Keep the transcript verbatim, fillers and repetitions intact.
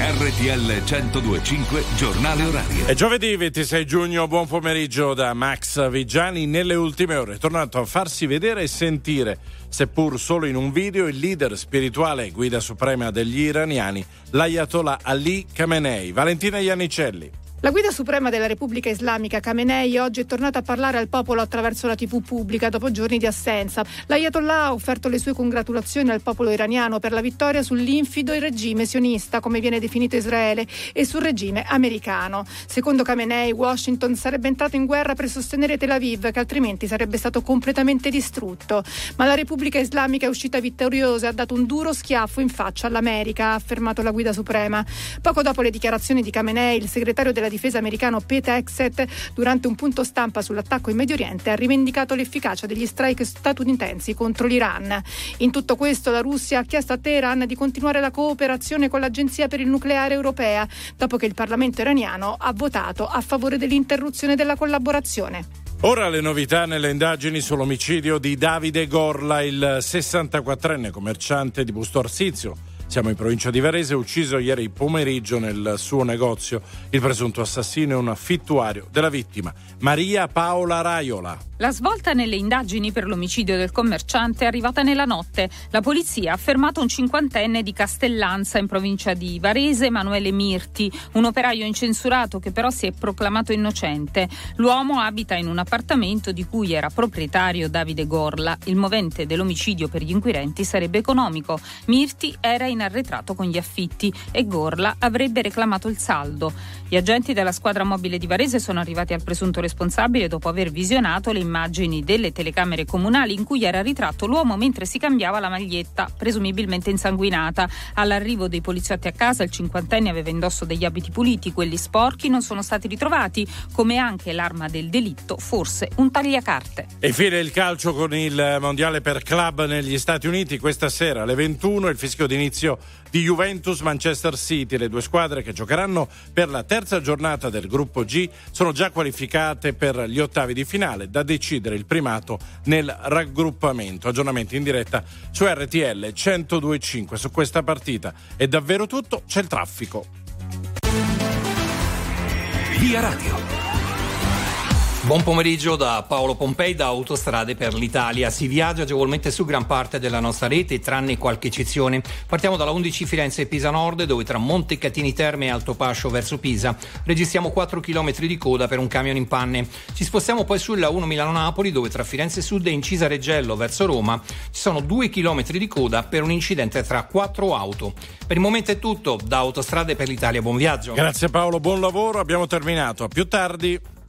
R T L centodue e cinque giornale orario. È giovedì ventisei giugno, buon pomeriggio da Max Vigiani. Nelle ultime ore è tornato a farsi vedere e sentire, seppur solo in un video, il leader spirituale e guida suprema degli iraniani, l'Ayatollah Ali Khamenei. Valentina Iannicelli. La guida suprema della Repubblica Islamica Khamenei oggi è tornata a parlare al popolo attraverso la tivù pubblica dopo giorni di assenza. L'Ayatollah ha offerto le sue congratulazioni al popolo iraniano per la vittoria sull'infido regime sionista, come viene definito Israele, e sul regime americano. Secondo Khamenei, Washington sarebbe entrato in guerra per sostenere Tel Aviv, che altrimenti sarebbe stato completamente distrutto. Ma la Repubblica Islamica è uscita vittoriosa e ha dato un duro schiaffo in faccia all'America, ha affermato la guida suprema. Poco dopo le dichiarazioni di Khamenei, il segretario della difesa americano Pete Hegseth, durante un punto stampa sull'attacco in Medio Oriente, ha rivendicato l'efficacia degli strike statunitensi contro l'Iran. In tutto questo, la Russia ha chiesto a Teheran di continuare la cooperazione con l'Agenzia per il Nucleare Europea, dopo che il Parlamento iraniano ha votato a favore dell'interruzione della collaborazione. Ora le novità nelle indagini sull'omicidio di Davide Gorla, il sessantaquattrenne commerciante di Busto Arsizio. Siamo in provincia di Varese, ucciso ieri pomeriggio nel suo negozio. Il presunto assassino è un affittuario della vittima, Maria Paola Raiola. La svolta nelle indagini per l'omicidio del commerciante è arrivata nella notte. La polizia ha fermato un cinquantenne di Castellanza, in provincia di Varese, Emanuele Mirti, un operaio incensurato che però si è proclamato innocente. L'uomo abita in un appartamento di cui era proprietario Davide Gorla. Il movente dell'omicidio per gli inquirenti sarebbe economico. Mirti era in arretrato con gli affitti e Gorla avrebbe reclamato il saldo. Gli agenti della squadra mobile di Varese sono arrivati al presunto responsabile dopo aver visionato le immagini delle telecamere comunali in cui era ritratto l'uomo mentre si cambiava la maglietta, presumibilmente insanguinata. All'arrivo dei poliziotti a casa, il cinquantenne aveva indosso degli abiti puliti, quelli sporchi non sono stati ritrovati, come anche l'arma del delitto, forse un tagliacarte. E infine il calcio con il mondiale per club negli Stati Uniti. Questa sera alle ventuno il fischio d'inizio di Juventus-Manchester City. Le due squadre che giocheranno per la terza giornata del gruppo G sono già qualificate per gli ottavi di finale, da decidere il primato nel raggruppamento. Aggiornamenti in diretta su R T L centodue e cinque. Su questa partita è davvero tutto, c'è il traffico. Via Radio. Buon pomeriggio da Paolo Pompei, da Autostrade per l'Italia. Si viaggia agevolmente su gran parte della nostra rete, tranne qualche eccezione. Partiamo dalla undici Firenze-Pisa Nord, dove tra Montecatini Terme e Altopascio verso Pisa registriamo quattro chilometri di coda per un camion in panne. Ci spostiamo poi sulla uno Milano-Napoli, dove tra Firenze Sud e Incisa Reggello verso Roma ci sono due chilometri di coda per un incidente tra quattro auto. Per il momento è tutto, da Autostrade per l'Italia. Buon viaggio. Grazie Paolo, buon lavoro. Abbiamo terminato. A più tardi.